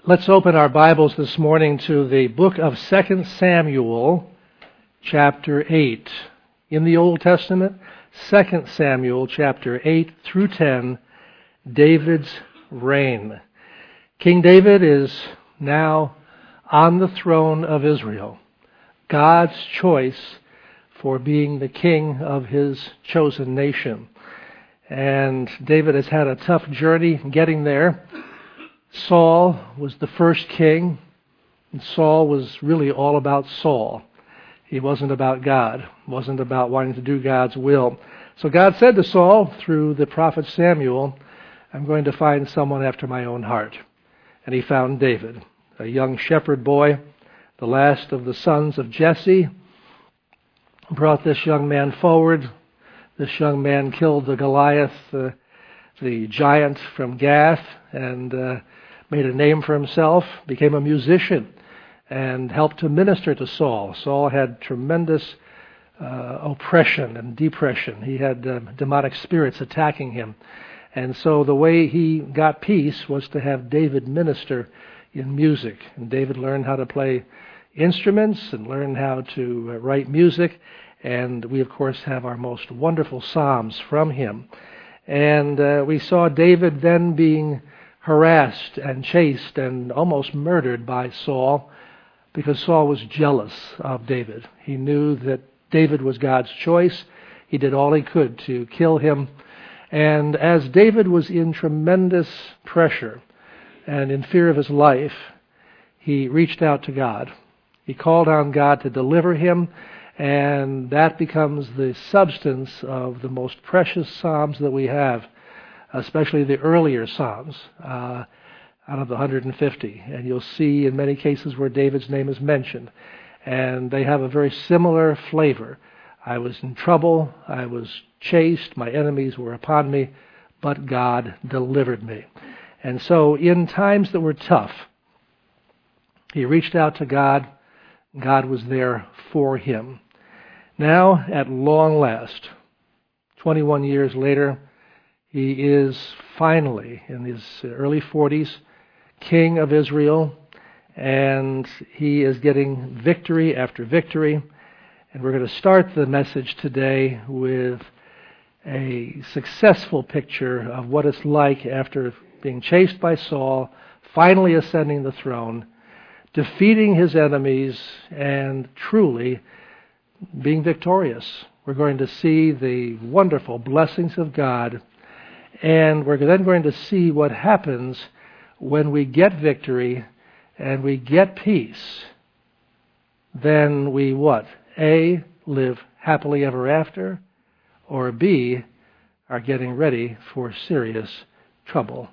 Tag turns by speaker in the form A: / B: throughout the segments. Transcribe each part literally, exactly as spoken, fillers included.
A: Let's open our Bibles this morning to the book of Second Samuel, chapter eight. In the Old Testament, Second Samuel, chapter eight through ten, David's reign. King David is now on the throne of Israel, God's choice for being the king of his chosen nation. And David has had a tough journey getting there. Saul was the first king, and Saul was really all about Saul. He wasn't about God, wasn't about wanting to do God's will. So God said to Saul through the prophet Samuel, I'm going to find someone after my own heart. And he found David, a young shepherd boy, the last of the sons of Jesse, brought this young man forward. This young man killed the Goliath, uh, the giant from Gath, and uh, made a name for himself, became a musician, and helped to minister to Saul. Saul had tremendous uh, oppression and depression. He had uh, demonic spirits attacking him. And so the way he got peace was to have David minister in music. And David learned how to play instruments and learned how to uh, write music. And we, of course, have our most wonderful psalms from him. And uh, we saw David then being harassed and chased and almost murdered by Saul because Saul was jealous of David. He knew that David was God's choice. He did all he could to kill him. And as David was in tremendous pressure and in fear of his life, he reached out to God. He called on God to deliver him, and that becomes the substance of the most precious psalms that we have, especially the earlier psalms, uh, out of the one hundred fifty. And you'll see in many cases where David's name is mentioned. And they have a very similar flavor. I was in trouble, I was chased, my enemies were upon me, but God delivered me. And so in times that were tough, he reached out to God. God was there for him. Now, at long last, twenty-one years later, he is finally, in his early forties, king of Israel, and he is getting victory after victory. And we're going to start the message today with a successful picture of what it's like after being chased by Saul, finally ascending the throne, defeating his enemies, and truly being victorious. We're going to see the wonderful blessings of God, and we're then going to see what happens when we get victory and we get peace. Then we what? A, live happily ever after, or B, are getting ready for serious trouble.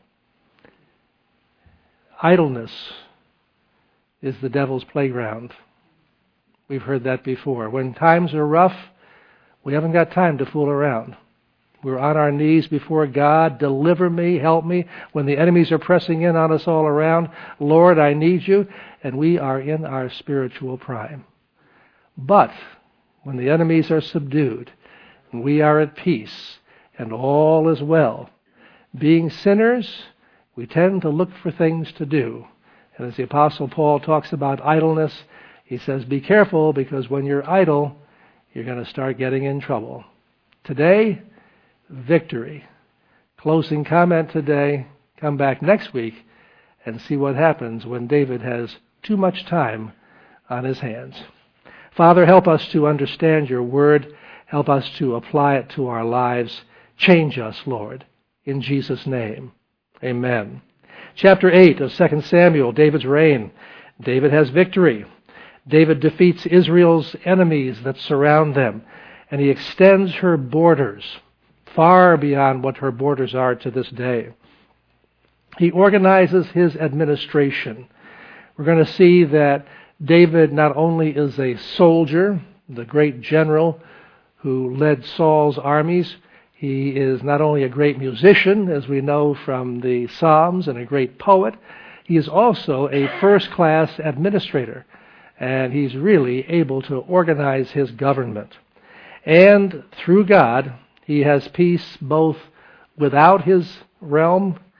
A: Idleness is the devil's playground. We've heard that before. When times are rough, we haven't got time to fool around. We're on our knees before God. Deliver me, help me. When the enemies are pressing in on us all around, Lord, I need you. And we are in our spiritual prime. But when the enemies are subdued, and we are at peace, and all is well, being sinners, we tend to look for things to do. And as the Apostle Paul talks about idleness, he says, be careful, because when you're idle, you're going to start getting in trouble. Today, victory. Closing comment today. Come back next week and see what happens when David has too much time on his hands. Father, help us to understand your word. Help us to apply it to our lives. Change us, Lord, in Jesus' name. Amen. Chapter eight of Second Samuel, David's reign. David has victory. David defeats Israel's enemies that surround them, and he extends her borders far beyond what her borders are to this day. He organizes his administration. We're going to see that David not only is a soldier, the great general who led Saul's armies, he is not only a great musician, as we know from the Psalms, and a great poet, he is also a first-class administrator, and he's really able to organize his government. And through God, he has peace both without his realm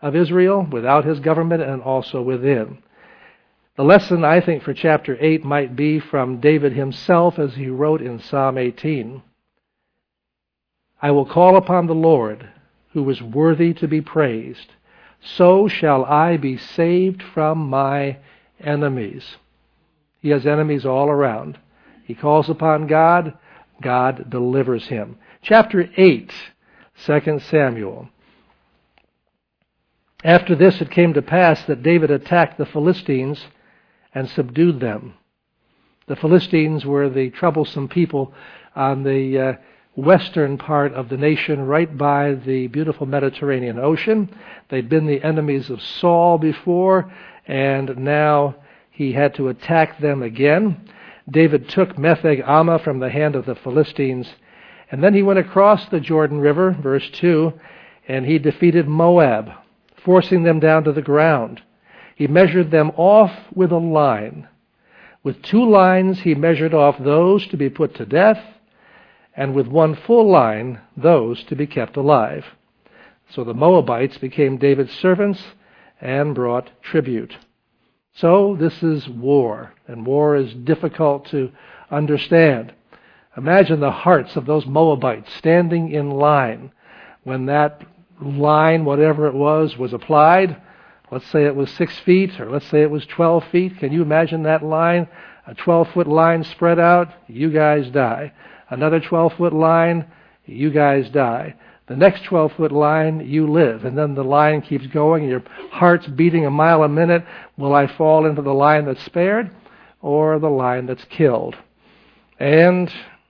A: of Israel, without his government, and also within. The lesson, I think, for chapter eight might be from David himself as he wrote in Psalm eighteen. I will call upon the Lord, who is worthy to be praised. So shall I be saved from my enemies. He has enemies all around. He calls upon God, God delivers him. Chapter eight, Second Samuel. After this it came to pass that David attacked the Philistines and subdued them. The Philistines were the troublesome people on the uh, western part of the nation, right by the beautiful Mediterranean Ocean. They'd been the enemies of Saul before, and now he had to attack them again. David took Metheg Ammah from the hand of the Philistines, and then he went across the Jordan River, verse two, and he defeated Moab, forcing them down to the ground. He measured them off with a line. With two lines he measured off those to be put to death, and with one full line, those to be kept alive. So the Moabites became David's servants and brought tribute. So this is war, and war is difficult to understand. Imagine the hearts of those Moabites standing in line when that line, whatever it was, was applied. Let's say it was six feet, or let's say it was twelve feet. Can you imagine that line? A twelve-foot line spread out, you guys die. Another twelve-foot line, you guys die. The next twelve-foot line, you live. And then the line keeps going, and your heart's beating a mile a minute. Will I fall into the line that's spared or the line that's killed? And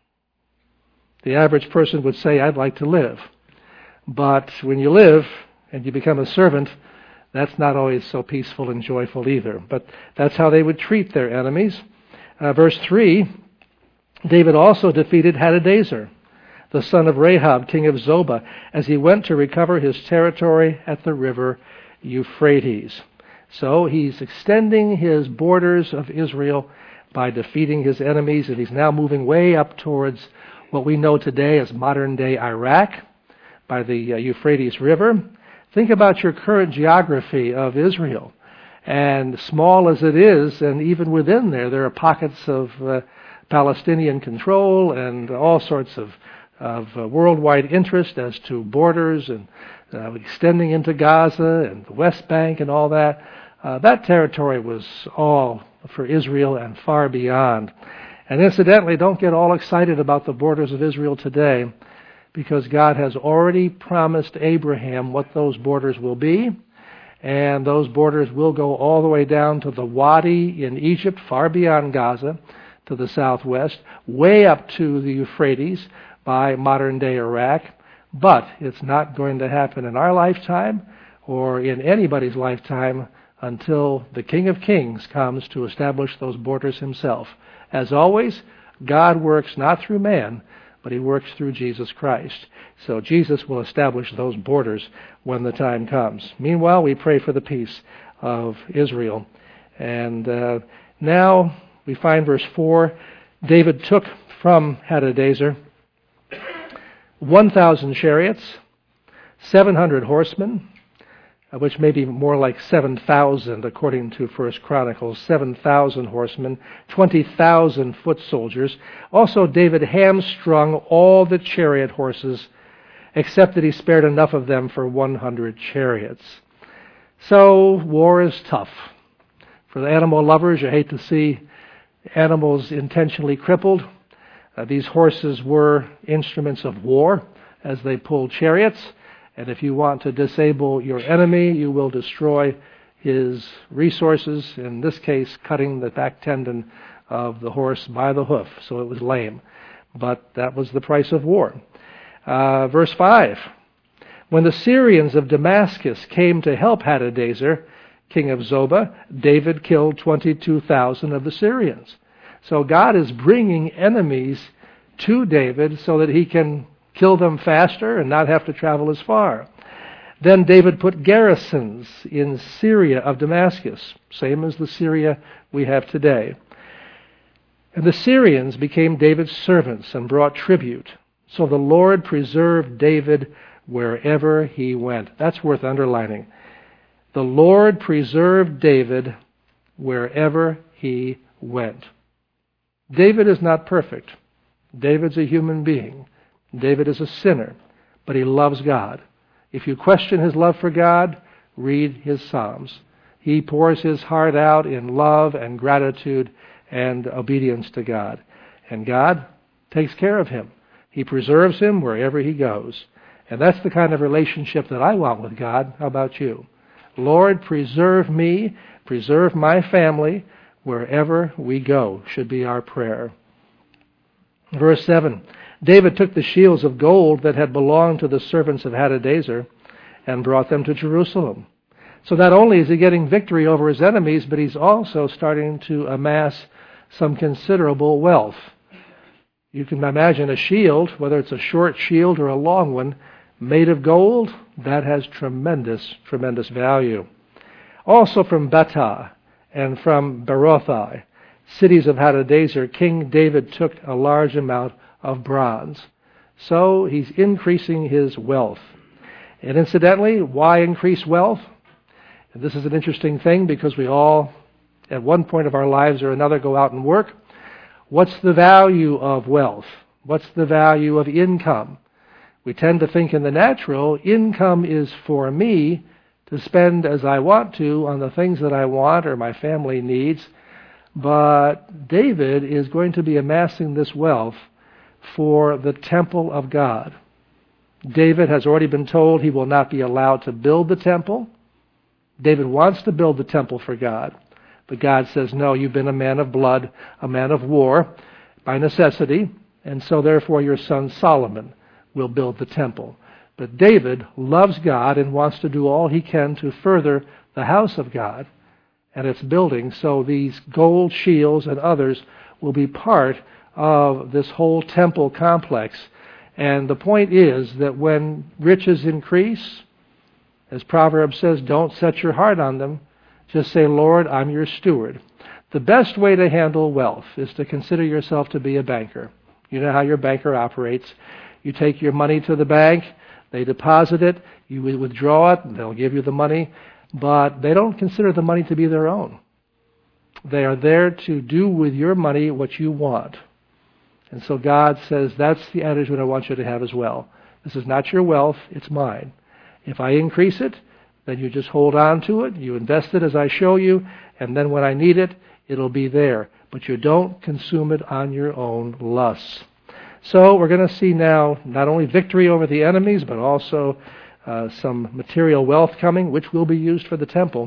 A: the average person would say, I'd like to live. But when you live and you become a servant, that's not always so peaceful and joyful either. But that's how they would treat their enemies. Uh, verse three, David also defeated Hadadezer, the son of Rahab, king of Zobah, as he went to recover his territory at the river Euphrates. So he's extending his borders of Israel by defeating his enemies, and he's now moving way up towards what we know today as modern-day Iraq by the uh, Euphrates River. Think about your current geography of Israel. And small as it is, and even within there, there are pockets of uh, Palestinian control and all sorts of, of uh, worldwide interest as to borders and uh, extending into Gaza and the West Bank and all that. Uh, that territory was all for Israel and far beyond. And incidentally, don't get all excited about the borders of Israel today, because God has already promised Abraham what those borders will be. And those borders will go all the way down to the Wadi in Egypt, far beyond Gaza, to the southwest, way up to the Euphrates by modern-day Iraq. But it's not going to happen in our lifetime or in anybody's lifetime until the King of Kings comes to establish those borders himself. As always, God works not through man, but he works through Jesus Christ. So Jesus will establish those borders when the time comes. Meanwhile, we pray for the peace of Israel. And uh, now we find verse four, David took from Hadadezer one thousand chariots, seven hundred horsemen, which may be more like seven thousand according to First Chronicles, seven thousand horsemen, twenty thousand foot soldiers. Also David hamstrung all the chariot horses, except that he spared enough of them for one hundred chariots. So war is tough. For the animal lovers, you hate to see animals intentionally crippled. Uh, these horses were instruments of war as they pulled chariots. And if you want to disable your enemy, you will destroy his resources, in this case, cutting the back tendon of the horse by the hoof, so it was lame. But that was the price of war. Uh, verse five, when the Syrians of Damascus came to help Hadadezer, king of Zobah, David killed twenty-two thousand of the Syrians. So God is bringing enemies to David so that he can kill them faster and not have to travel as far. Then David put garrisons in Syria of Damascus, same as the Syria we have today. And the Syrians became David's servants and brought tribute. So the Lord preserved David wherever he went. That's worth underlining. The Lord preserved David wherever he went. David is not perfect. David's a human being. David is a sinner, but he loves God. If you question his love for God, read his Psalms. He pours his heart out in love and gratitude and obedience to God. And God takes care of him. He preserves him wherever he goes. And that's the kind of relationship that I want with God. How about you? Lord, preserve me, preserve my family, wherever we go, should be our prayer. Verse seven, David took the shields of gold that had belonged to the servants of Hadadezer and brought them to Jerusalem. So not only is he getting victory over his enemies, but he's also starting to amass some considerable wealth. You can imagine a shield, whether it's a short shield or a long one, made of gold, that has tremendous, tremendous value. Also from Betah and from Berothai, cities of Hadadezer, King David took a large amount of bronze. So he's increasing his wealth. And incidentally, why increase wealth? And this is an interesting thing because we all, at one point of our lives or another, go out and work. What's the value of wealth? What's the value of income? We tend to think in the natural, income is for me to spend as I want to on the things that I want or my family needs. But David is going to be amassing this wealth for the temple of God. David has already been told he will not be allowed to build the temple. David wants to build the temple for God. But God says, no, you've been a man of blood, a man of war, by necessity, and so therefore your son Solomon will build the temple. But David loves God and wants to do all he can to further the house of God and its building, so these gold shields and others will be part of this whole temple complex. And the point is that when riches increase, as Proverbs says, don't set your heart on them. Just say, Lord, I'm your steward. The best way to handle wealth is to consider yourself to be a banker. You know how your banker operates. You take your money to the bank, they deposit it, you withdraw it, they'll give you the money, but they don't consider the money to be their own. They are there to do with your money what you want. And so God says, that's the attitude I want you to have as well. This is not your wealth, it's mine. If I increase it, then you just hold on to it, you invest it as I show you, and then when I need it, it'll be there. But you don't consume it on your own lusts. So we're going to see now not only victory over the enemies, but also uh, some material wealth coming, which will be used for the temple.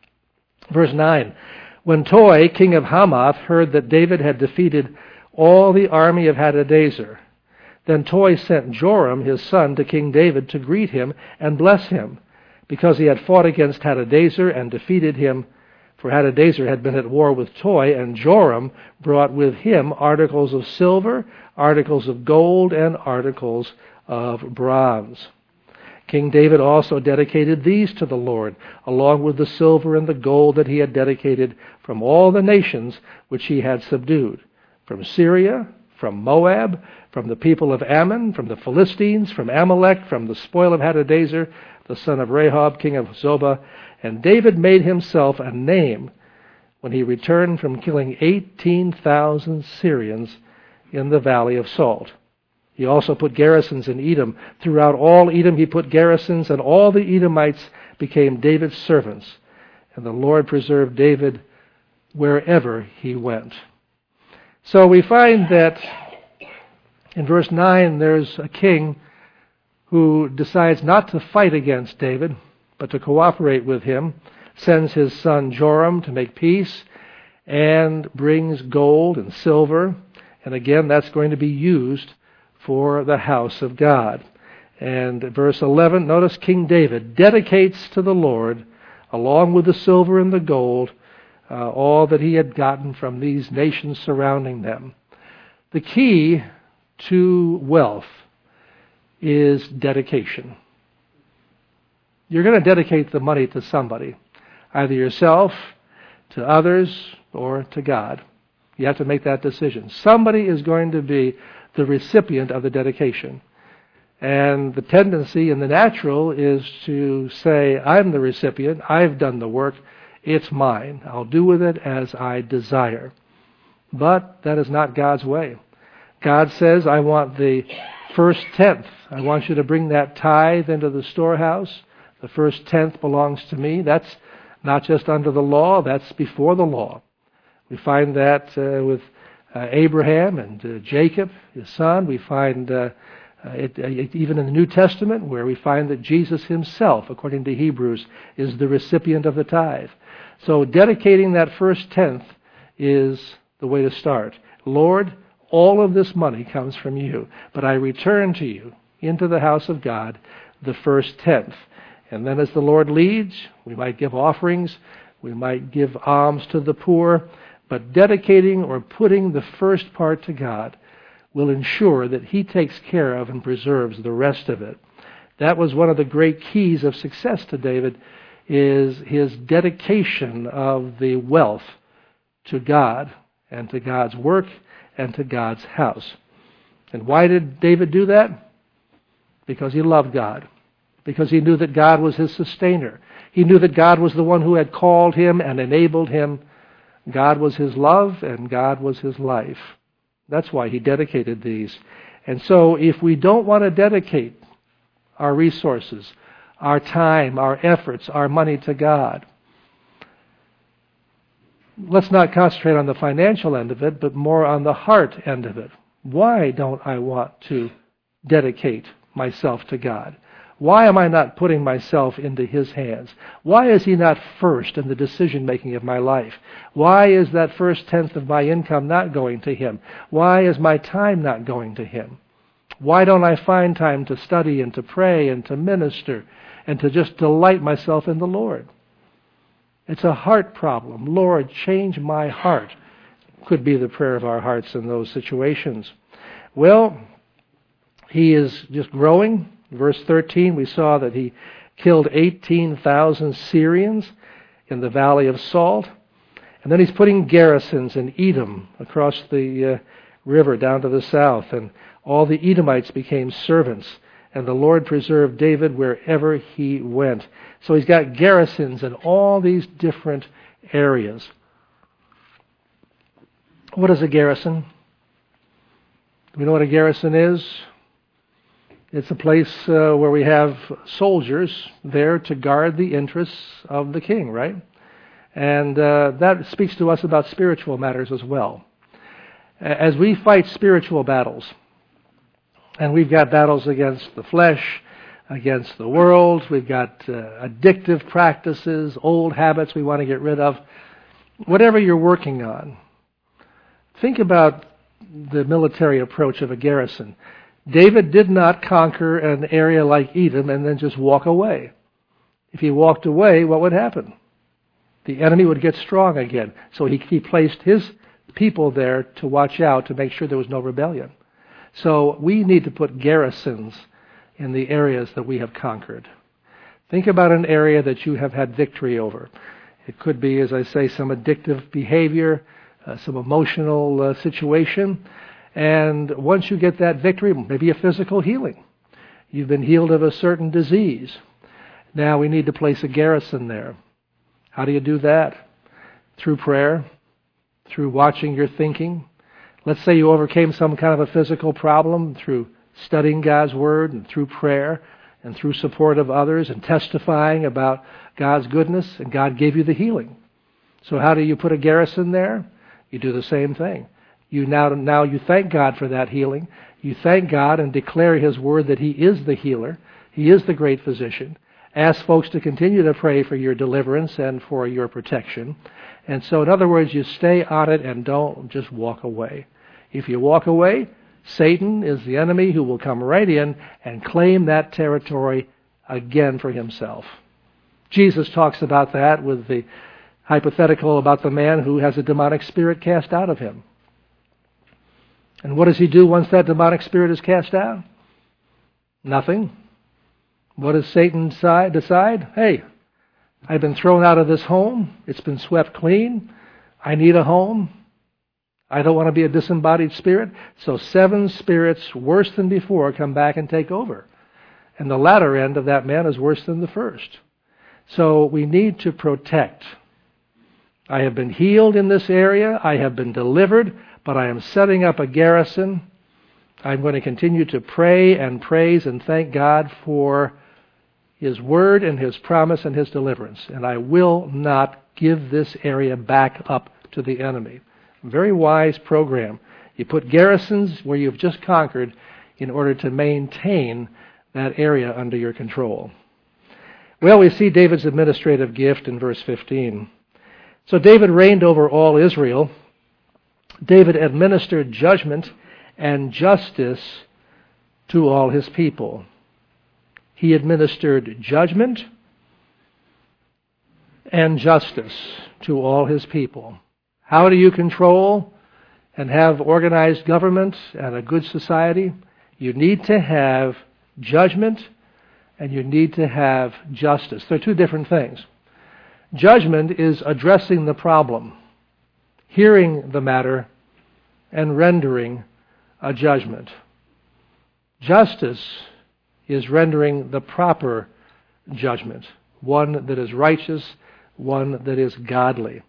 A: Verse nine, when Toi, king of Hamath, heard that David had defeated all the army of Hadadezer, then Toi sent Joram, his son, to King David to greet him and bless him, because he had fought against Hadadezer and defeated him. For Hadadezer had been at war with Toi, and Joram brought with him articles of silver, articles of gold, and articles of bronze. King David also dedicated these to the Lord, along with the silver and the gold that he had dedicated from all the nations which he had subdued, from Syria, from Moab, from the people of Ammon, from the Philistines, from Amalek, from the spoil of Hadadezer, the son of Rehob, king of Zobah. And David made himself a name when he returned from killing eighteen thousand Syrians in the Valley of Salt. He also put garrisons in Edom. Throughout all Edom he put garrisons, and all the Edomites became David's servants. And the Lord preserved David wherever he went. So we find that in verse nine there's a king who decides not to fight against David, but to cooperate with him, sends his son Joram to make peace, and brings gold and silver. And again, that's going to be used for the house of God. And verse eleven, notice King David dedicates to the Lord, along with the silver and the gold, uh, all that he had gotten from these nations surrounding them. The key to wealth is dedication. You're going to dedicate the money to somebody, either yourself, to others, or to God. You have to make that decision. Somebody is going to be the recipient of the dedication. And the tendency in the natural is to say, I'm the recipient, I've done the work, it's mine. I'll do with it as I desire. But that is not God's way. God says, I want the first tenth. I want you to bring that tithe into the storehouse. The first tenth belongs to me. That's not just under the law, that's before the law. We find that uh, with uh, Abraham and uh, Jacob, his son. We find uh, uh, it, it, even in the New Testament, where we find that Jesus himself, according to Hebrews, is the recipient of the tithe. So dedicating that first tenth is the way to start. Lord, all of this money comes from you, but I return to you into the house of God the first tenth. And then as the Lord leads, we might give offerings, we might give alms to the poor, but dedicating or putting the first part to God will ensure that He takes care of and preserves the rest of it. That was one of the great keys of success to David, is his dedication of the wealth to God and to God's work and to God's house. And why did David do that? Because he loved God. Because he knew that God was his sustainer. He knew that God was the one who had called him and enabled him. God was his love and God was his life. That's why he dedicated these. And so if we don't want to dedicate our resources, our time, our efforts, our money to God, let's not concentrate on the financial end of it, but more on the heart end of it. Why don't I want to dedicate myself to God? Why am I not putting myself into His hands? Why is He not first in the decision-making of my life? Why is that first tenth of my income not going to Him? Why is my time not going to Him? Why don't I find time to study and to pray and to minister and to just delight myself in the Lord? It's a heart problem. Lord, change my heart. Could be the prayer of our hearts in those situations. Well, he is just growing. Verse thirteen, we saw that he killed eighteen thousand Syrians in the Valley of Salt. And then he's putting garrisons in Edom across the uh, river down to the south. And all the Edomites became servants. And the Lord preserved David wherever he went. So he's got garrisons in all these different areas. What is a garrison? Do we know what a garrison is? It's a place uh, where we have soldiers there to guard the interests of the king, right? And uh, that speaks to us about spiritual matters as well. As we fight spiritual battles, and we've got battles against the flesh, against the world, we've got uh, addictive practices, old habits we want to get rid of, whatever you're working on, think about the military approach of a garrison. David did not conquer an area like Edom and then just walk away. If he walked away, what would happen? The enemy would get strong again. So he, he placed his people there to watch out, to make sure there was no rebellion. So we need to put garrisons in the areas that we have conquered. Think about an area that you have had victory over. It could be, as I say, some addictive behavior, uh, some emotional uh, situation. And once you get that victory, maybe a physical healing. You've been healed of a certain disease. Now we need to place a garrison there. How do you do that? Through prayer, through watching your thinking. Let's say you overcame some kind of a physical problem through studying God's Word and through prayer and through support of others and testifying about God's goodness, and God gave you the healing. So how do you put a garrison there? You do the same thing. You now, now you thank God for that healing. You thank God and declare His Word that He is the healer. He is the great physician. Ask folks to continue to pray for your deliverance and for your protection. And so, in other words, you stay on it and don't just walk away. If you walk away, Satan is the enemy who will come right in and claim that territory again for himself. Jesus talks about that with the hypothetical about the man who has a demonic spirit cast out of him. And what does he do once that demonic spirit is cast out? Nothing. What does Satan decide? Hey, I've been thrown out of this home. It's been swept clean. I need a home. I don't want to be a disembodied spirit. So seven spirits worse than before come back and take over. And the latter end of that man is worse than the first. So we need to protect. I have been healed in this area. I have been delivered, but I am setting up a garrison. I'm going to continue to pray and praise and thank God for His word and His promise and His deliverance. And I will not give this area back up to the enemy. Very wise program. You put garrisons where you've just conquered in order to maintain that area under your control. Well, we see David's administrative gift in verse fifteen. So David reigned over all Israel. David administered judgment and justice to all his people. He administered judgment and justice to all his people. How do you control and have organized government and a good society? You need to have judgment and you need to have justice. They're two different things. Judgment is addressing the problem, hearing the matter, and rendering a judgment. Justice is rendering the proper judgment, one that is righteous, one that is godly.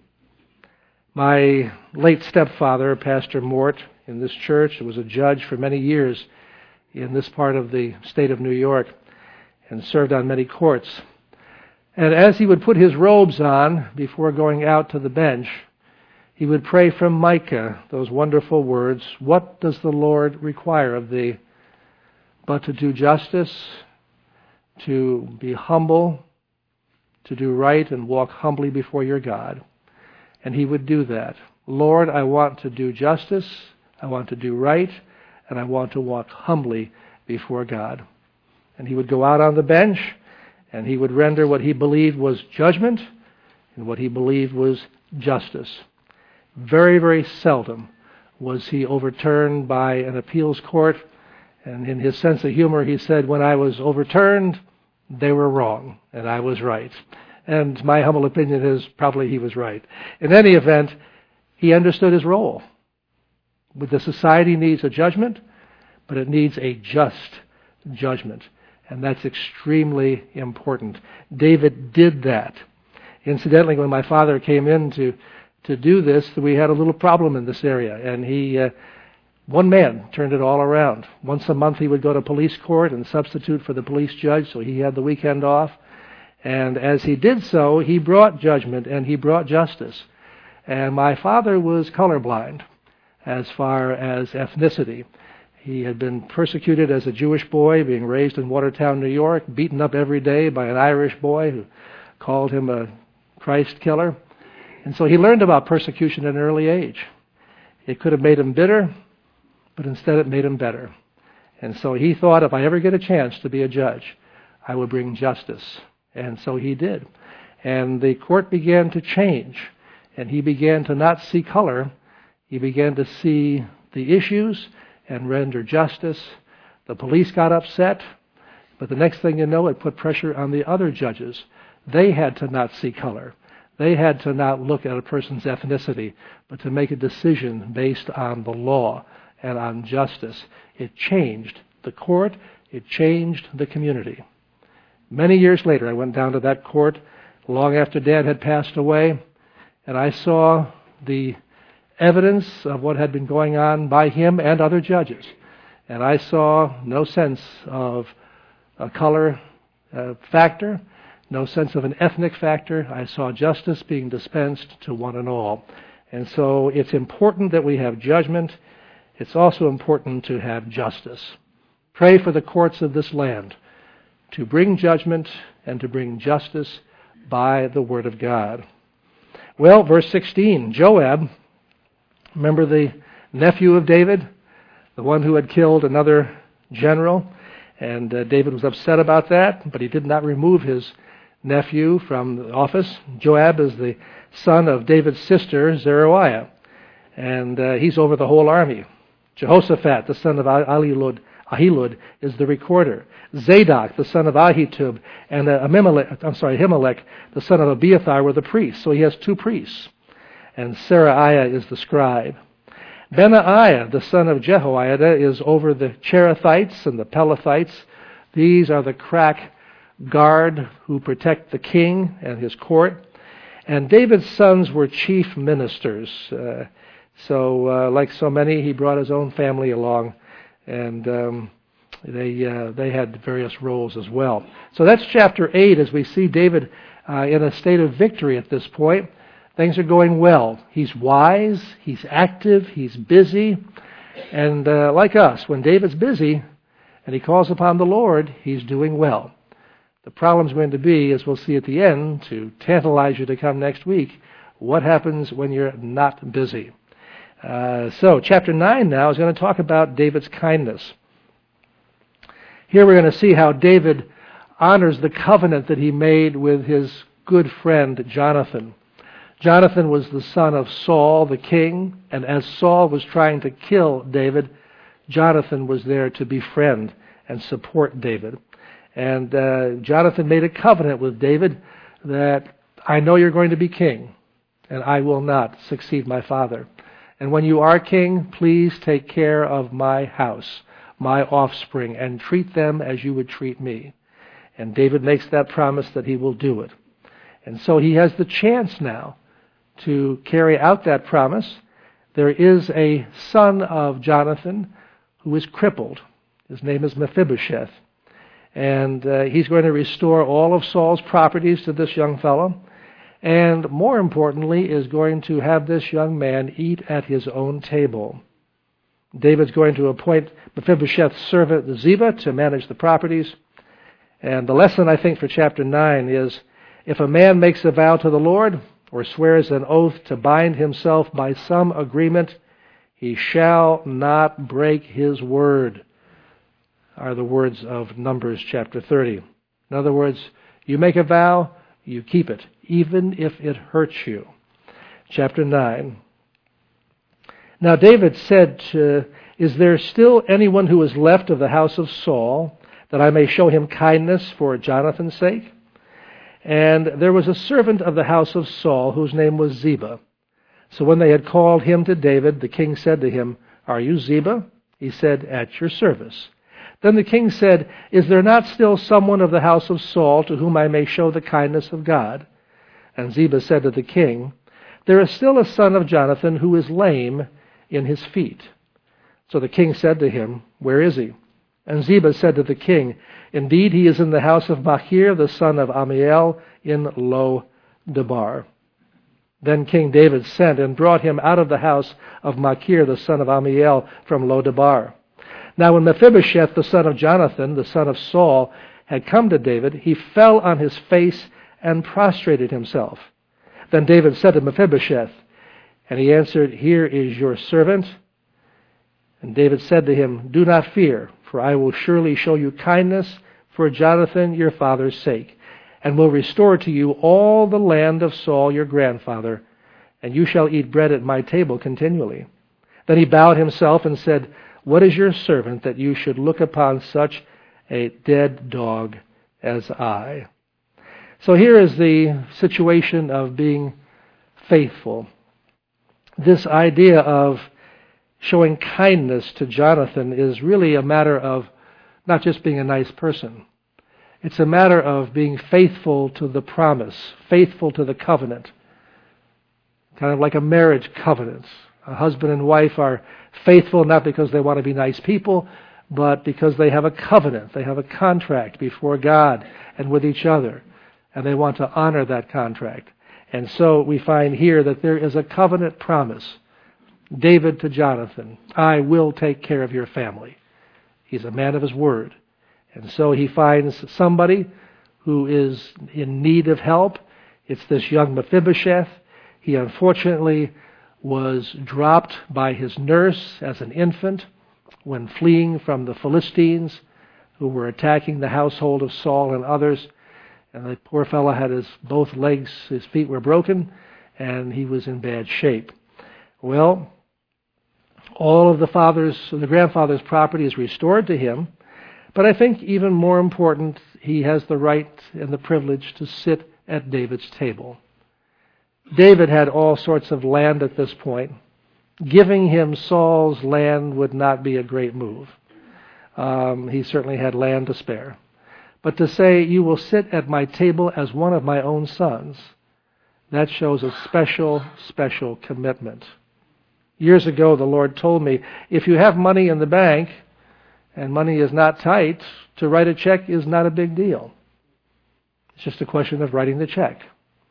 A: My late stepfather, Pastor Mort, in this church, was a judge for many years in this part of the state of New York and served on many courts. And as he would put his robes on before going out to the bench, he would pray from Micah those wonderful words, "What does the Lord require of thee? But to do justice, to be humble, to do right and walk humbly before your God." And he would do that. Lord, I want to do justice, I want to do right, and I want to walk humbly before God. And he would go out on the bench, and he would render what he believed was judgment and what he believed was justice. Very, very seldom was he overturned by an appeals court. And in his sense of humor, he said, when I was overturned, they were wrong, and I was right. And my humble opinion is probably he was right. In any event, he understood his role. The society needs a judgment, but it needs a just judgment. And that's extremely important. David did that. Incidentally, when my father came in to, to do this, we had a little problem in this area. And he, uh, one man turned it all around. Once a month he would go to police court and substitute for the police judge, so he had the weekend off. And as he did so, he brought judgment and he brought justice. And my father was colorblind as far as ethnicity. He had been persecuted as a Jewish boy, being raised in Watertown, New York, beaten up every day by an Irish boy who called him a Christ killer. And so he learned about persecution at an early age. It could have made him bitter, but instead it made him better. And so he thought, if I ever get a chance to be a judge, I would bring justice. And so he did. And the court began to change. And he began to not see color. He began to see the issues and render justice. The police got upset, but the next thing you know, it put pressure on the other judges. They had to not see color. They had to not look at a person's ethnicity, but to make a decision based on the law and on justice. It changed the court. It changed the community. Many years later, I went down to that court long after Dad had passed away, and I saw the evidence of what had been going on by him and other judges. And I saw no sense of a color uh, factor, no sense of an ethnic factor. I saw justice being dispensed to one and all. And so it's important that we have judgment. It's also important to have justice. Pray for the courts of this land to bring judgment and to bring justice by the word of God. Well, verse sixteen, Joab, remember the nephew of David, the one who had killed another general, and uh, David was upset about that, but he did not remove his nephew from the office. Joab is the son of David's sister, Zeruiah, and uh, he's over the whole army. Jehoshaphat, the son of Ahilud, Ahilud is the recorder. Zadok, the son of Ahitub, and uh, Ahimelech, I'm sorry, Ahimelech, the son of Abiathar, were the priests. So he has two priests. And Seraiah is the scribe. Benaiah, the son of Jehoiada, is over the Cherethites and the Pelethites, These are the crack guard who protect the king and his court. And David's sons were chief ministers. Uh, so, uh, like so many, he brought his own family along, and um, they uh, they had various roles as well. So that's chapter eight, as we see David uh, in a state of victory at this point. Things are going well. He's wise, he's active, he's busy, and uh, like us, when David's busy and he calls upon the Lord, he's doing well. The problem's going to be, as we'll see at the end, to tantalize you to come next week, what happens when you're not busy. Uh, so, chapter nine now is going to talk about David's kindness. Here we're going to see how David honors the covenant that he made with his good friend Jonathan. Jonathan was the son of Saul, the king, and as Saul was trying to kill David, Jonathan was there to befriend and support David. And uh, Jonathan made a covenant with David that I know you're going to be king, and I will not succeed my father. And when you are king, please take care of my house, my offspring, and treat them as you would treat me. And David makes that promise that he will do it. And so he has the chance now to carry out that promise. There is a son of Jonathan who is crippled. His name is Mephibosheth. And uh, he's going to restore all of Saul's properties to this young fellow. And more importantly, is going to have this young man eat at his own table. David's going to appoint Mephibosheth's servant Ziba to manage the properties. And the lesson, I think, for chapter nine is, if a man makes a vow to the Lord, or swears an oath to bind himself by some agreement, he shall not break his word, are the words of Numbers chapter thirty. In other words, you make a vow, you keep it, even if it hurts you. Chapter nine. Now David said, to, is there still anyone who is left of the house of Saul, that I may show him kindness for Jonathan's sake? And there was a servant of the house of Saul, whose name was Ziba. So when they had called him to David, the king said to him, Are you Ziba? He said, At your service. Then the king said, Is there not still someone of the house of Saul to whom I may show the kindness of God? And Ziba said to the king, There is still a son of Jonathan who is lame in his feet. So the king said to him, Where is he? And Ziba said to the king, Indeed, he is in the house of Machir, the son of Ammiel, in Lo-debar. Then King David sent and brought him out of the house of Machir, the son of Ammiel, from Lo-debar. Now when Mephibosheth, the son of Jonathan, the son of Saul, had come to David, he fell on his face and prostrated himself. Then David said to Mephibosheth, and he answered, Here is your servant. And David said to him, Do not fear, for I will surely show you kindness for Jonathan your father's sake, and will restore to you all the land of Saul your grandfather, and you shall eat bread at my table continually. Then he bowed himself and said, What is your servant that you should look upon such a dead dog as I? So here is the situation of being faithful. This idea of showing kindness to Jonathan is really a matter of not just being a nice person. It's a matter of being faithful to the promise, faithful to the covenant. Kind of like a marriage covenant. A husband and wife are faithful not because they want to be nice people, but because they have a covenant. They have a contract before God and with each other. And they want to honor that contract. And so we find here that there is a covenant promise. David to Jonathan, I will take care of your family. He's a man of his word. And so he finds somebody who is in need of help. It's this young Mephibosheth. He unfortunately was dropped by his nurse as an infant when fleeing from the Philistines who were attacking the household of Saul and others. And the poor fellow had his both legs, his feet were broken, and he was in bad shape. Well, all of the father's, the grandfather's property is restored to him, but I think even more important, he has the right and the privilege to sit at David's table. David had all sorts of land at this point. Giving him Saul's land would not be a great move. Um, he certainly had land to spare. But to say, you will sit at my table as one of my own sons, that shows a special, special commitment. Years ago, the Lord told me, if you have money in the bank, and money is not tight, to write a check is not a big deal. It's just a question of writing the check.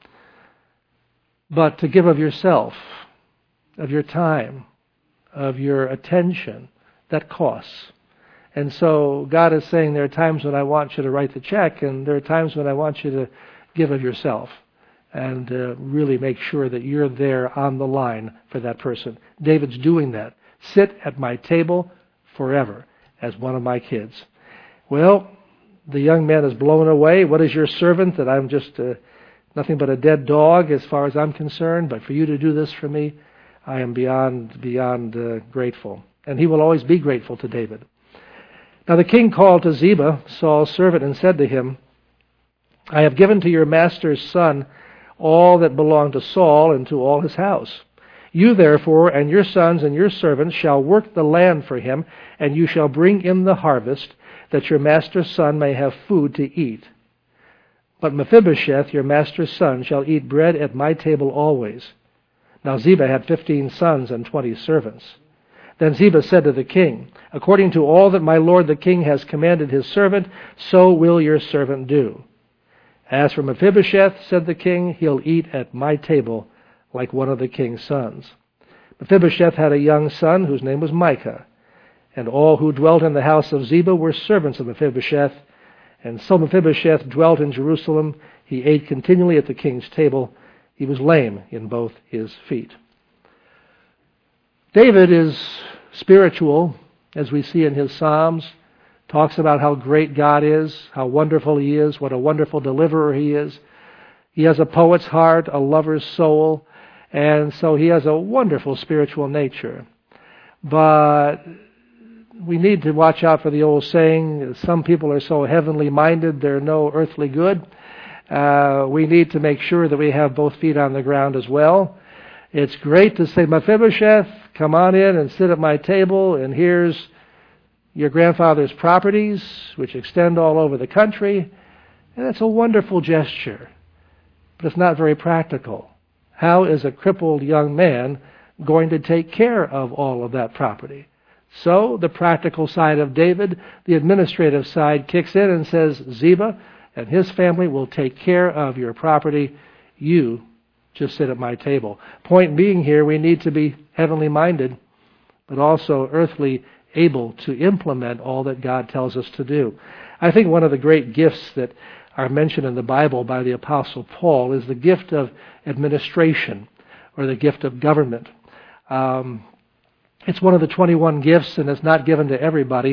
A: But to give of yourself, of your time, of your attention, that costs. And so God is saying there are times when I want you to write the check, and there are times when I want you to give of yourself and uh, really make sure that you're there on the line for that person. David's doing that. Sit at my table forever as one of my kids. Well, the young man is blown away. What is your servant that I'm just uh, nothing but a dead dog as far as I'm concerned, but for you to do this for me, I am beyond, beyond uh, grateful. And he will always be grateful to David. Now the king called to Ziba, Saul's servant, and said to him, I have given to your master's son all that belonged to Saul and to all his house. You therefore and your sons and your servants shall work the land for him, and you shall bring in the harvest, that your master's son may have food to eat. But Mephibosheth, your master's son, shall eat bread at my table always. Now Ziba had fifteen sons and twenty servants. Then Ziba said to the king, according to all that my lord the king has commanded his servant, so will your servant do. As for Mephibosheth, said the king, he'll eat at my table like one of the king's sons. Mephibosheth had a young son whose name was Micah, and all who dwelt in the house of Ziba were servants of Mephibosheth. And so Mephibosheth dwelt in Jerusalem. He ate continually at the king's table. He was lame in both his feet. David is spiritual, as we see in his Psalms, talks about how great God is, how wonderful he is, what a wonderful deliverer he is. He has a poet's heart, a lover's soul, and so he has a wonderful spiritual nature. But we need to watch out for the old saying, some people are so heavenly minded, they're no earthly good. Uh, we need to make sure that we have both feet on the ground as well. It's great to say, Mephibosheth, come on in and sit at my table, and here's your grandfather's properties, which extend all over the country. And it's a wonderful gesture, but it's not very practical. How is a crippled young man going to take care of all of that property? So the practical side of David, the administrative side, kicks in and says, Ziba and his family will take care of your property. You just sit at my table. Point being here, we need to be heavenly minded, but also earthly able to implement all that God tells us to do. I think one of the great gifts that are mentioned in the Bible by the Apostle Paul is the gift of administration, or the gift of government. Um, it's one of the twenty-one gifts, and it's not given to everybody.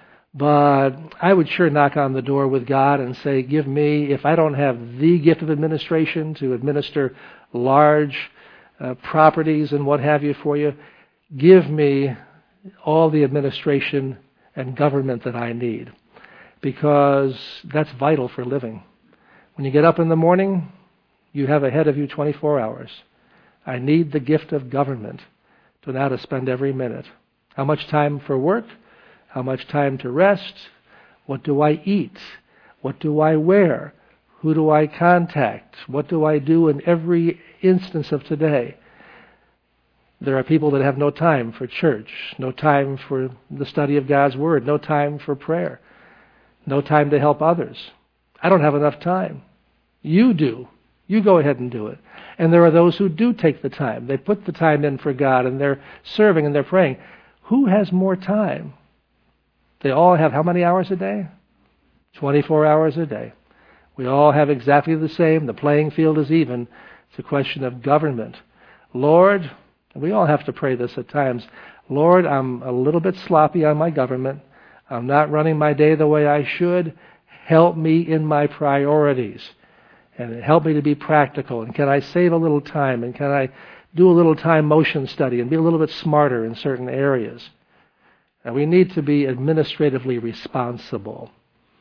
A: But I would sure knock on the door with God and say, give me, if I don't have the gift of administration to administer large uh, properties and what have you for you, give me all the administration and government that I need, because that's vital for living. When you get up in the morning, you have ahead of you twenty-four hours. I need the gift of government to know how to spend every minute. How much time for work? How much time to rest? What do I eat? What do I wear? Who do I contact? What do I do in every instance of today? There are people that have no time for church, no time for the study of God's Word, no time for prayer, no time to help others. I don't have enough time. You do. You go ahead and do it. And there are those who do take the time. They put the time in for God, and they're serving and they're praying. Who has more time? They all have how many hours a day? twenty-four hours a day. We all have exactly the same. The playing field is even. It's a question of government. Lord, we all have to pray this at times. Lord, I'm a little bit sloppy on my government. I'm not running my day the way I should. Help me in my priorities. And help me to be practical. And can I save a little time? And can I do a little time motion study and be a little bit smarter in certain areas? And we need to be administratively responsible.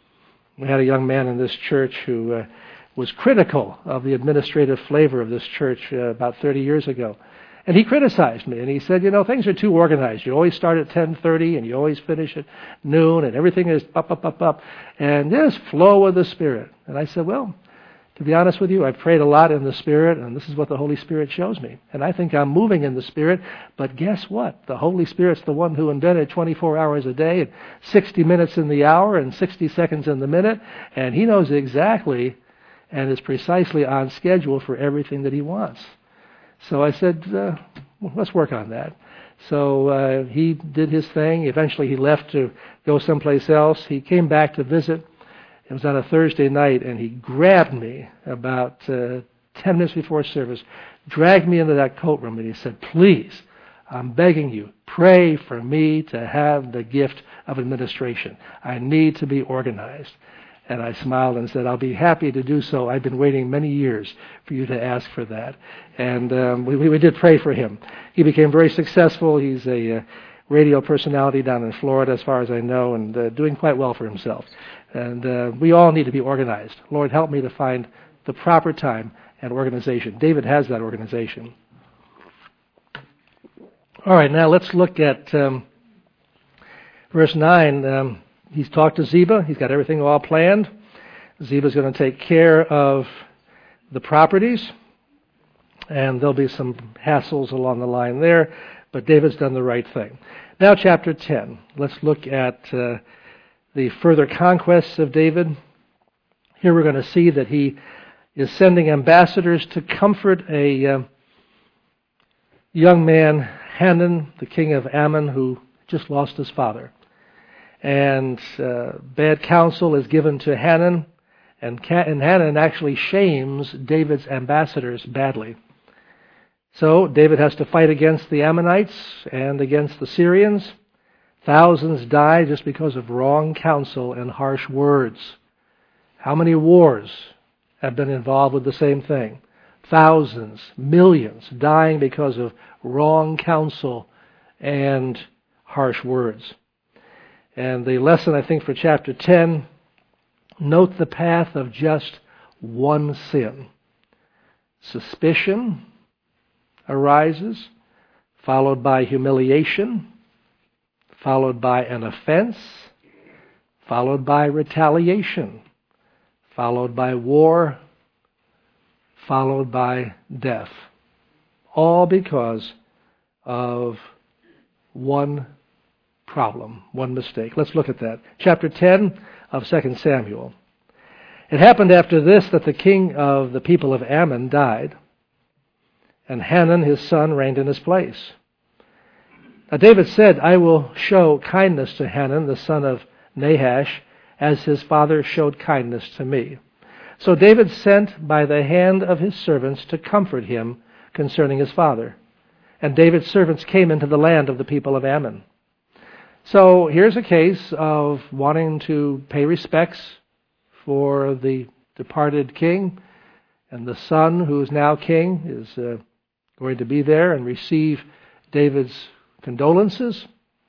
A: We had a young man in this church who uh, was critical of the administrative flavor of this church uh, about thirty years ago. And he criticized me, and he said, you know, things are too organized. You always start at ten thirty, and you always finish at noon, and everything is up, up, up, up. And just flow with the Spirit. And I said, well, to be honest with you, I've prayed a lot in the Spirit, and this is what the Holy Spirit shows me. And I think I'm moving in the Spirit, but guess what? The Holy Spirit's the one who invented twenty-four hours a day, and sixty minutes in the hour, and sixty seconds in the minute, and He knows exactly and is precisely on schedule for everything that He wants. So I said, uh, well, let's work on that. So uh, he did his thing. Eventually he left to go someplace else. He came back to visit. It was on a Thursday night, and he grabbed me about uh, ten minutes before service, dragged me into that coat room, and he said, please, I'm begging you, pray for me to have the gift of administration. I need to be organized. And I smiled and said, I'll be happy to do so. I've been waiting many years for you to ask for that. And um, we, we did pray for him. He became very successful. He's a uh, radio personality down in Florida, as far as I know, and uh, doing quite well for himself. And uh, we all need to be organized. Lord, help me to find the proper time and organization. David has that organization. All right, now let's look at um, verse nine. Um, He's talked to Ziba. He's got everything all planned. Ziba's going to take care of the properties, and there'll be some hassles along the line there, but David's done the right thing. Now chapter ten. Let's look at uh, the further conquests of David. Here we're going to see that he is sending ambassadors to comfort a uh, young man, Hanun, the king of Ammon, who just lost his father. And uh, bad counsel is given to Hanun, and, and Hanun actually shames David's ambassadors badly. So David has to fight against the Ammonites and against the Syrians. Thousands die just because of wrong counsel and harsh words. How many wars have been involved with the same thing? Thousands, millions dying because of wrong counsel and harsh words. And the lesson, I think, for chapter ten, note the path of just one sin. Suspicion arises, followed by humiliation, followed by an offense, followed by retaliation, followed by war, followed by death. All because of one problem, one mistake. Let's look at that. Chapter ten of Second Samuel. It happened after this that the king of the people of Ammon died, and Hanun his son reigned in his place. Now David said, I will show kindness to Hanun the son of Nahash, as his father showed kindness to me. So David sent by the hand of his servants to comfort him concerning his father. And David's servants came into the land of the people of Ammon. So here's a case of wanting to pay respects for the departed king, and the son who is now king is uh, going to be there and receive David's condolences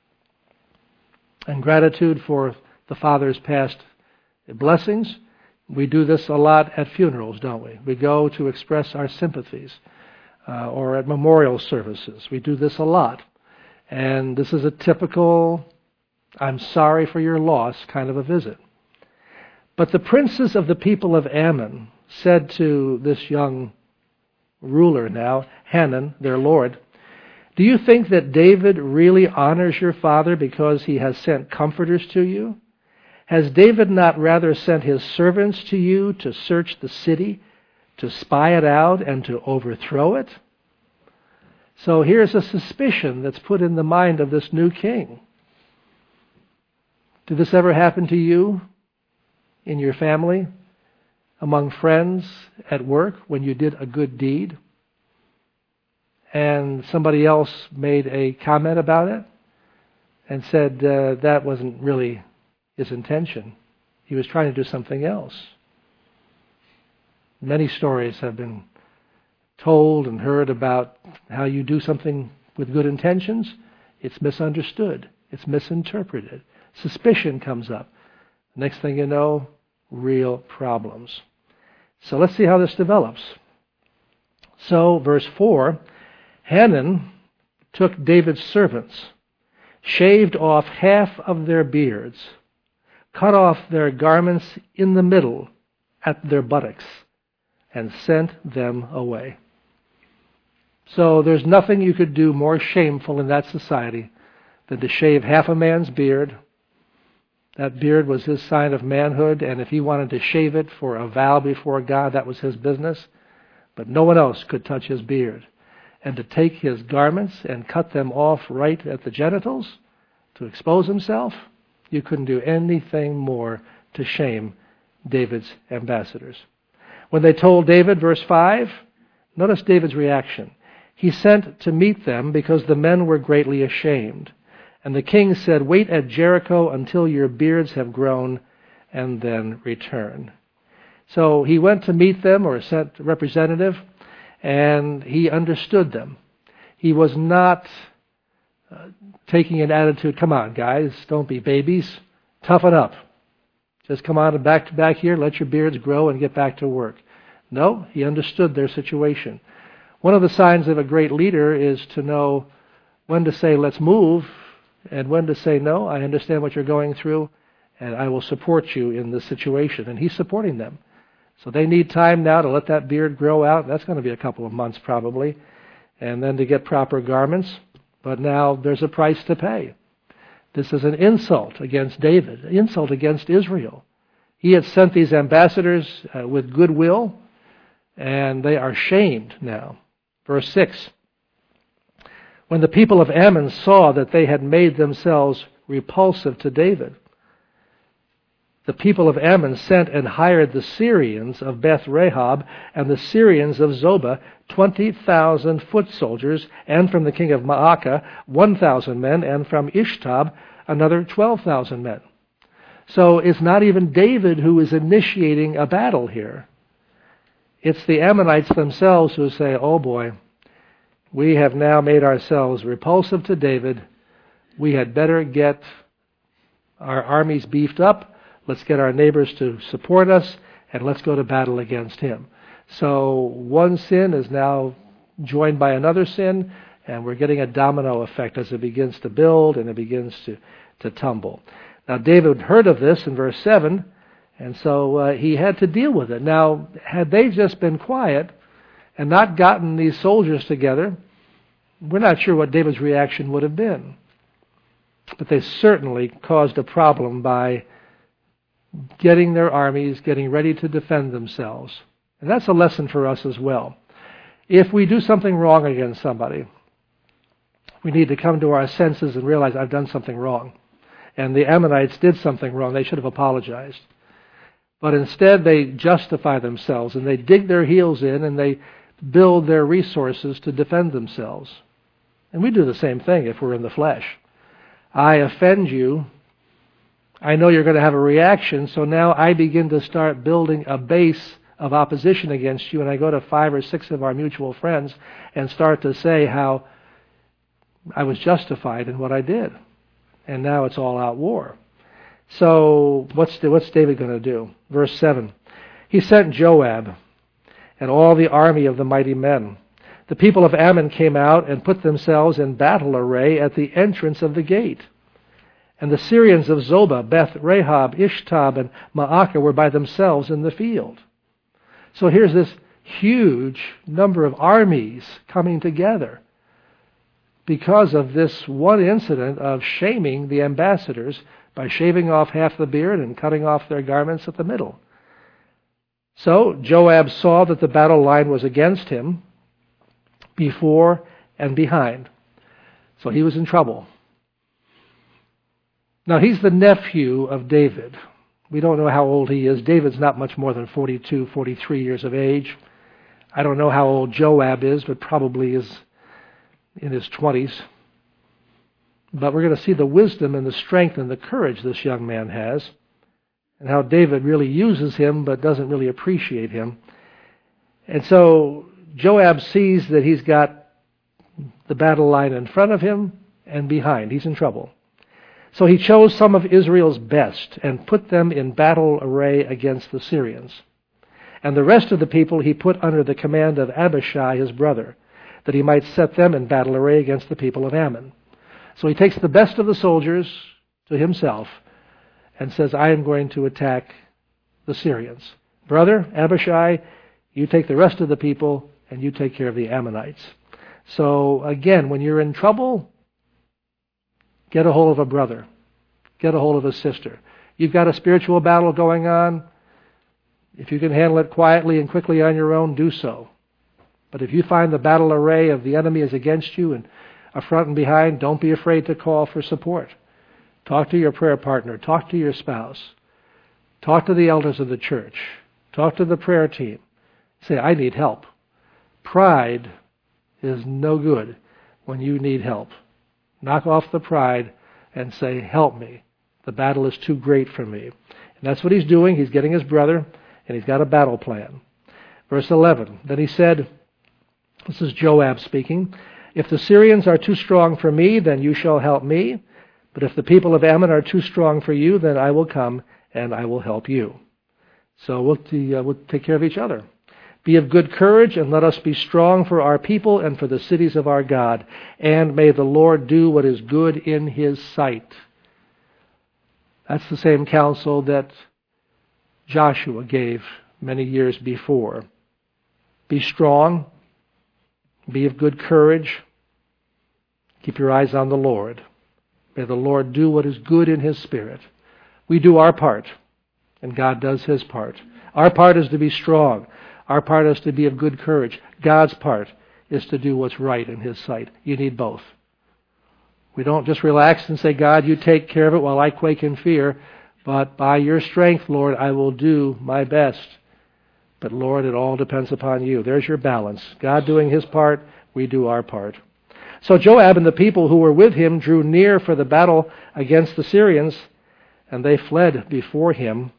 A: and gratitude for the father's past blessings. We do this a lot at funerals, don't we? We go to express our sympathies, uh, or at memorial services. We do this a lot. And this is a typical, I'm sorry for your loss kind of a visit. But the princes of the people of Ammon said to this young ruler now, Hanun, their lord, do you think that David really honors your father because he has sent comforters to you? Has David not rather sent his servants to you to search the city, to spy it out, and to overthrow it? So here's a suspicion that's put in the mind of this new king. Did this ever happen to you in your family, among friends, at work, when you did a good deed and somebody else made a comment about it and said uh, that wasn't really his intention? He was trying to do something else. Many stories have been told and heard about how you do something with good intentions, it's misunderstood, it's misinterpreted. Suspicion comes up. Next thing you know, real problems. So let's see how this develops. So, verse four, Hanun took David's servants, shaved off half of their beards, cut off their garments in the middle at their buttocks, and sent them away. So there's nothing you could do more shameful in that society than to shave half a man's beard. That beard was his sign of manhood, and if he wanted to shave it for a vow before God, that was his business. But no one else could touch his beard. And to take his garments and cut them off right at the genitals to expose himself, you couldn't do anything more to shame David's ambassadors. When they told David, verse five, notice David's reaction. He sent to meet them because the men were greatly ashamed. And the king said, wait at Jericho until your beards have grown, and then return. So he went to meet them, or sent a representative, and he understood them. He was not uh, taking an attitude, come on guys, don't be babies, toughen up. Just come on and back to back here, let your beards grow and get back to work. No, he understood their situation. One of the signs of a great leader is to know when to say, let's move, and when to say, no, I understand what you're going through, and I will support you in this situation. And he's supporting them. So they need time now to let that beard grow out. That's going to be a couple of months probably. And then to get proper garments. But now there's a price to pay. This is an insult against David, an insult against Israel. He had sent these ambassadors uh, with goodwill, and they are shamed now. Verse six. When the people of Ammon saw that they had made themselves repulsive to David, the people of Ammon sent and hired the Syrians of Beth Rehob and the Syrians of Zobah, twenty thousand foot soldiers, and from the king of Maacah, one thousand men, and from Ishtab, another twelve thousand men. So it's not even David who is initiating a battle here. It's the Ammonites themselves who say, oh boy, we have now made ourselves repulsive to David. We had better get our armies beefed up. Let's get our neighbors to support us, and let's go to battle against him. So one sin is now joined by another sin, and we're getting a domino effect as it begins to build and it begins to, to tumble. Now David heard of this in verse seven, and so uh, he had to deal with it. Now, had they just been quiet and not gotten these soldiers together, we're not sure what David's reaction would have been. But they certainly caused a problem by getting their armies, getting ready to defend themselves. And that's a lesson for us as well. If we do something wrong against somebody, we need to come to our senses and realize I've done something wrong. And the Ammonites did something wrong. They should have apologized. But instead they justify themselves and they dig their heels in and they build their resources to defend themselves. And we do the same thing if we're in the flesh. I offend you. I know you're going to have a reaction, so now I begin to start building a base of opposition against you, and I go to five or six of our mutual friends and start to say how I was justified in what I did. And now it's all-out war. So what's, what's David going to do? Verse seven. He sent Joab and all the army of the mighty men. The people of Ammon came out and put themselves in battle array at the entrance of the gate. And the Syrians of Zobah, Beth Rehob, Ishtab, and Maacah were by themselves in the field. So here's this huge number of armies coming together because of this one incident of shaming the ambassadors by shaving off half the beard and cutting off their garments at the middle. So Joab saw that the battle line was against him before and behind. So he was in trouble. Now he's the nephew of David. We don't know how old he is. David's not much more than forty-two, forty-three years of age. I don't know how old Joab is, but probably is in his twenties. But we're going to see the wisdom and the strength and the courage this young man has, and how David really uses him but doesn't really appreciate him. And so Joab sees that he's got the battle line in front of him and behind. He's in trouble. So he chose some of Israel's best and put them in battle array against the Syrians. And the rest of the people he put under the command of Abishai, his brother. that he might set them in battle array against the people of Ammon. So he takes the best of the soldiers to himself and says, I am going to attack the Syrians. Brother, Abishai, you take the rest of the people and you take care of the Ammonites. So again, when you're in trouble, get a hold of a brother. Get a hold of a sister. You've got a spiritual battle going on. If you can handle it quietly and quickly on your own, do so. But if you find the battle array of the enemy is against you and a front and behind, don't be afraid to call for support. Talk to your prayer partner. Talk to your spouse. Talk to the elders of the church. Talk to the prayer team. Say, I need help. Pride is no good when you need help. Knock off the pride and say, help me. The battle is too great for me. And that's what he's doing. He's getting his brother, and he's got a battle plan. Verse eleven, then he said, this is Joab speaking, if the Syrians are too strong for me, then you shall help me. But if the people of Ammon are too strong for you, then I will come and I will help you. So we'll, uh, we'll take care of each other. Be of good courage, and let us be strong for our people and for the cities of our God. And may the Lord do what is good in his sight. That's the same counsel that Joshua gave many years before. Be strong. Be of good courage. Keep your eyes on the Lord. May the Lord do what is good in his spirit. We do our part, and God does his part. Our part is to be strong. Our part is to be of good courage. God's part is to do what's right in his sight. You need both. We don't just relax and say, God, you take care of it while I quake in fear. But by your strength, Lord, I will do my best. But Lord, it all depends upon you. There's your balance. God doing his part, we do our part. So Joab and the people who were with him drew near for the battle against the Syrians, and they fled before him.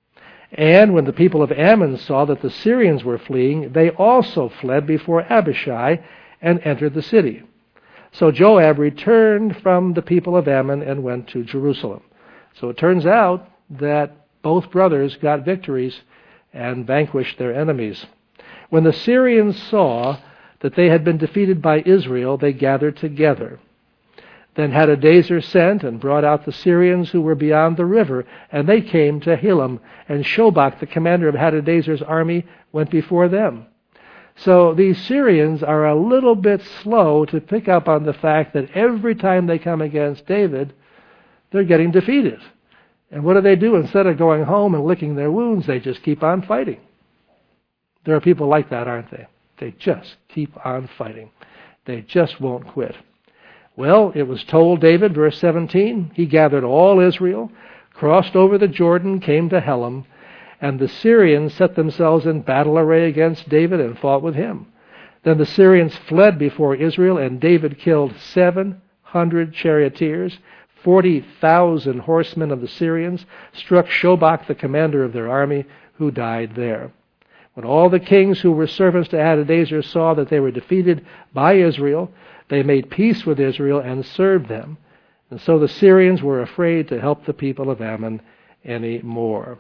A: And when the people of Ammon saw that the Syrians were fleeing, they also fled before Abishai and entered the city. So Joab returned from the people of Ammon and went to Jerusalem. So it turns out that both brothers got victories and vanquished their enemies. When the Syrians saw that they had been defeated by Israel, they gathered together. Then Hadadezer sent and brought out the Syrians who were beyond the river, and they came to Hilam, and Shobach, the commander of Hadadezer's army, went before them. So these Syrians are a little bit slow to pick up on the fact that every time they come against David, they're getting defeated. And what do they do? Instead of going home and licking their wounds, they just keep on fighting. There are people like that, aren't they? They just keep on fighting. They just won't quit. Well, it was told David, verse seventeen, he gathered all Israel, crossed over the Jordan, came to Helam, and the Syrians set themselves in battle array against David and fought with him. Then the Syrians fled before Israel, and David killed seven hundred charioteers, forty thousand horsemen of the Syrians, struck Shobach, the commander of their army, who died there. When all the kings who were servants to Hadadezer saw that they were defeated by Israel, they made peace with Israel and served them. And so the Syrians were afraid to help the people of Ammon any more.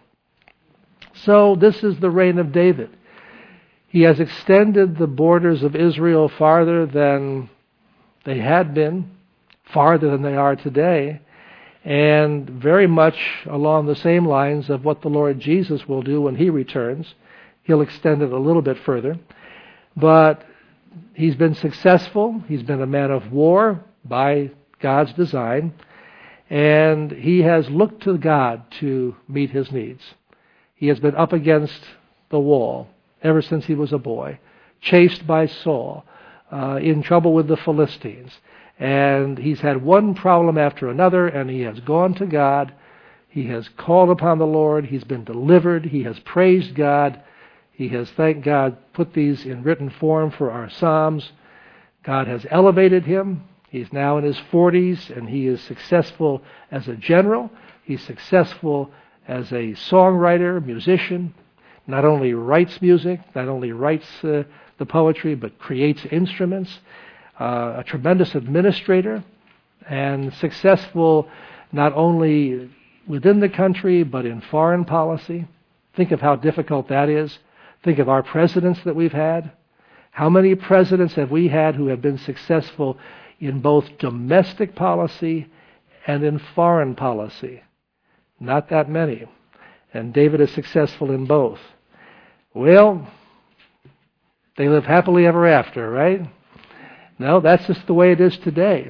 A: So this is the reign of David. He has extended the borders of Israel farther than they had been, farther than they are today, and very much along the same lines of what the Lord Jesus will do when he returns. He'll extend it a little bit further. But he's been successful. He's been a man of war by God's design. And he has looked to God to meet his needs. He has been up against the wall ever since he was a boy, chased by Saul, uh, in trouble with the Philistines. And he's had one problem after another, and he has gone to God. He has called upon the Lord. He's been delivered. He has praised God. He has, thank God, put these in written form for our Psalms. God has elevated him. He's now in his forties, and he is successful as a general. He's successful as a songwriter, musician. Not only writes music, not only writes uh, the poetry, but creates instruments. Uh, a tremendous administrator, and successful not only within the country, but in foreign policy. Think of how difficult that is. Think of our presidents that we've had, How many presidents have we had who have been successful in both domestic policy and in foreign policy? Not that many. And David is successful in both. Well, they live happily ever after, right? No, that's just the way it is today.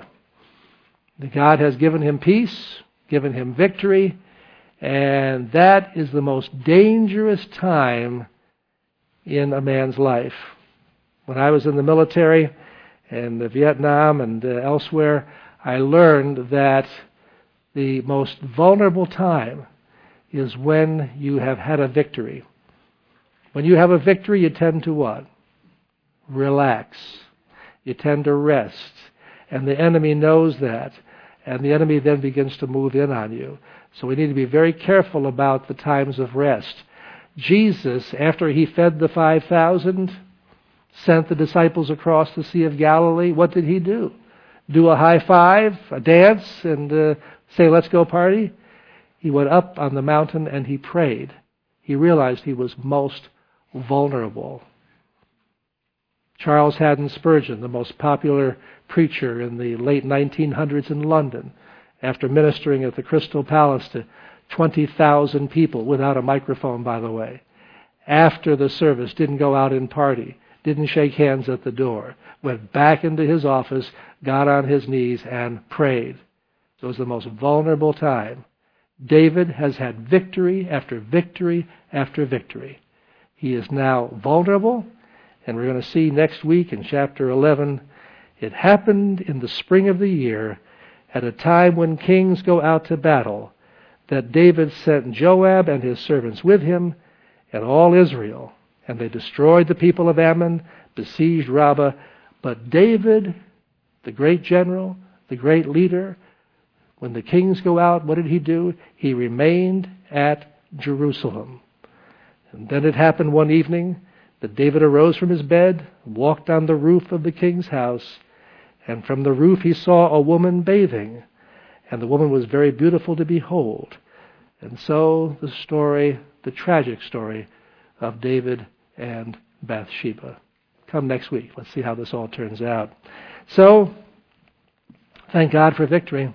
A: God has given him peace, given him victory, and that is the most dangerous time in a man's life. When I was in the military in Vietnam and uh, elsewhere, I learned that the most vulnerable time is when you have had a victory. When you have a victory, you tend to what? Relax. You tend to rest. And the enemy knows that. And the enemy then begins to move in on you. So we need to be very careful about the times of rest. Jesus, after he fed the five thousand, sent the disciples across the Sea of Galilee. What did he do? Do a high five, a dance, and uh, say, let's go party? He went up on the mountain and he prayed. He realized he was most vulnerable. Charles Haddon Spurgeon, the most popular preacher in the late nineteen hundreds in London, after ministering at the Crystal Palace to twenty thousand people, without a microphone, by the way, after the service, didn't go out and party, didn't shake hands at the door, went back into his office, got on his knees, and prayed. It was the most vulnerable time. David has had victory after victory after victory. He is now vulnerable, and we're going to see next week in chapter eleven, it happened in the spring of the year, at a time when kings go out to battle, that David sent Joab and his servants with him, and all Israel, and they destroyed the people of Ammon, besieged Rabbah. But David, the great general, the great leader, when the kings go out, what did he do? He remained at Jerusalem. And then it happened one evening that David arose from his bed, walked on the roof of the king's house, and from the roof he saw a woman bathing, and the woman was very beautiful to behold. And so the story, the tragic story of David and Bathsheba. Come next week. Let's see how this all turns out. So, thank God for victory.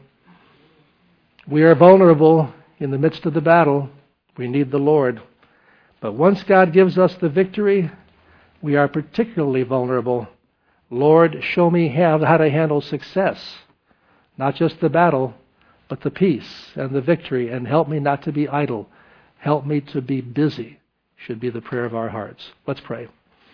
A: We are vulnerable in the midst of the battle. We need the Lord. But once God gives us the victory, we are particularly vulnerable. Lord, show me how, how to handle success. Not just the battle, but the peace and the victory. And help me not to be idle. Help me to be busy, should be the prayer of our hearts. Let's pray.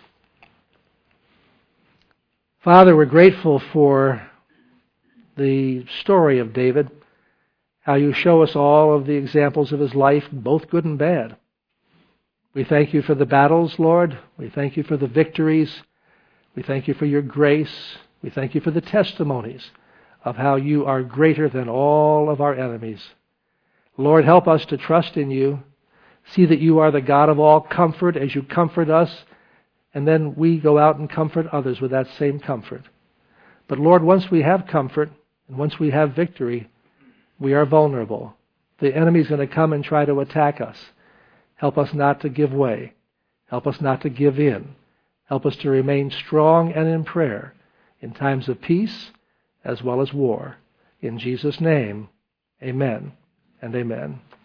A: Father, we're grateful for the story of David, how you show us all of the examples of his life, both good and bad. We thank you for the battles, Lord. We thank you for the victories. We thank you for your grace. We thank you for the testimonies of how you are greater than all of our enemies. Lord, help us to trust in you. See that you are the God of all comfort as you comfort us, and then we go out and comfort others with that same comfort. But Lord, once we have comfort, and once we have victory, we are vulnerable. The enemy is going to come and try to attack us. Help us not to give way. Help us not to give in. Help us to remain strong and in prayer in times of peace as well as war. In Jesus' name, amen and amen.